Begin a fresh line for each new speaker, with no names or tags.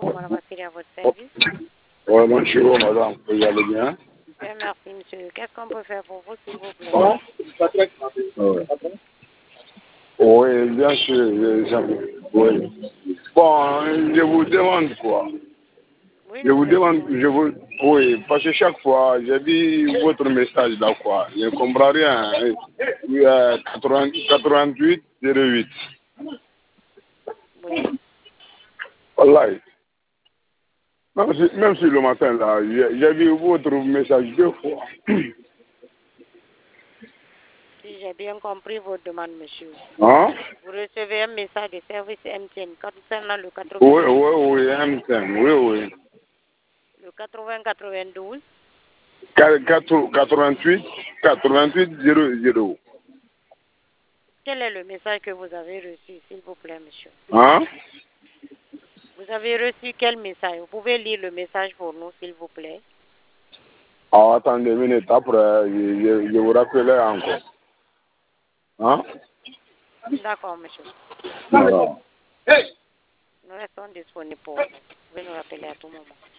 comment la voiture à votre service?
Oui, bonjour, madame. Vous allez bien?
Bien, merci, monsieur. Qu'est-ce qu'on peut faire pour vous, s'il vous plaît?
Oui, bien sûr. Oui. Bon, je vous demande quoi?
Oui,
Je vous demande,
monsieur.
oui, parce que chaque fois, j'ai vu votre message là, quoi. Je ne comprends rien. 88 08.
Oui.
Wallahi. Même si le matin, là, j'ai vu votre message 2 fois.
Si j'ai bien compris votre demande, monsieur.
Hein?
Vous recevez un message de service MTN concernant le 80.
Oui, MTN, oui.
Le 80-92.
88 00.
Quel est le message que vous avez reçu, s'il vous plaît, monsieur?
Hein?
Vous avez reçu quel message? Vous pouvez lire le message pour nous, s'il vous plaît.
Ah, attendez une minute, après, je vous rappellerai encore. Hein?
D'accord, monsieur.
Alors.
Nous restons disponibles pour vous. Vous pouvez nous rappeler à tout moment.